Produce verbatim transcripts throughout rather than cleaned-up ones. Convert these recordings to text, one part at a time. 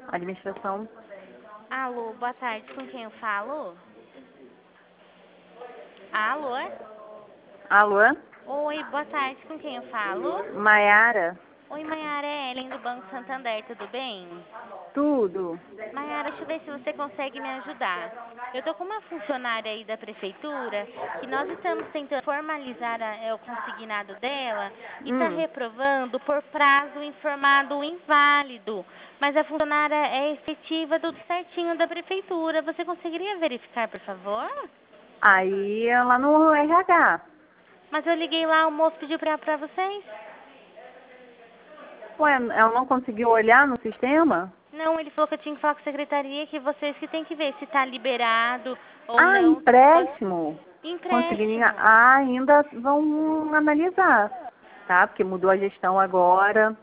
Administração. Alô, boa tarde, com quem eu falo? Alô? Alô? Oi, boa tarde, com quem eu falo? Maiara? Oi, Maiara, é Ellen do Banco Santander, tudo bem? Tudo. Maiara, deixa eu ver se você consegue me ajudar. Eu tô com uma funcionária aí da prefeitura que nós estamos tentando formalizar a- é, o consignado dela e está Hum. reprovando por prazo informado inválido. Mas a funcionária é efetiva, tudo certinho da prefeitura. Você conseguiria verificar, por favor? Aí é lá no R H. Mas eu liguei lá, o moço pediu pra, pra vocês. Ué, ela não conseguiu olhar no sistema? Não, ele falou que eu tinha que falar com a secretaria, que vocês que tem que ver se tá liberado ou Ah, não. empréstimo. Consegui. Empréstimo. Ah, ainda vão analisar, tá? Porque mudou a gestão agora.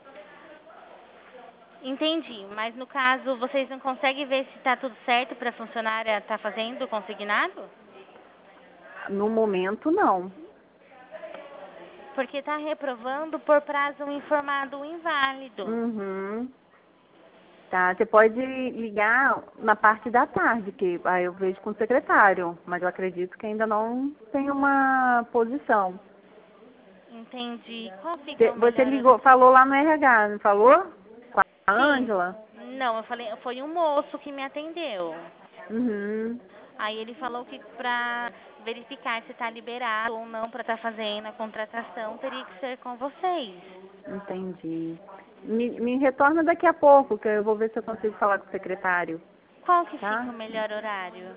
Entendi, mas no caso, vocês não conseguem ver se tá tudo certo pra funcionária tá fazendo o consignado? No momento, não. Porque tá reprovando por prazo informado inválido. Uhum. Tá, você pode ligar na parte da tarde, que aí eu vejo com o secretário, mas eu acredito que ainda não tem uma posição. Entendi. Qual fica Você o você melhor ligou, horário? falou lá no R H, não falou? Com a Sim. Ângela? Não, eu falei, foi um moço que me atendeu. Uhum, Aí ele falou que pra verificar se tá liberado ou não pra estar fazendo a contratação, teria que ser com vocês. entendi. Me, me retorna daqui a pouco, que eu vou ver se eu consigo falar com o secretário, Qual que fica tá? o melhor horário?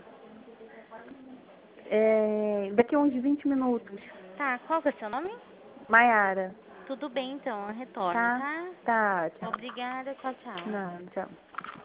É, daqui a uns vinte minutos. Tá, qual que é o seu nome? Maiara, Tudo bem, então, eu retorno, tá? tá? Tá, tchau. Obrigada, tchau, tchau. Não, tchau.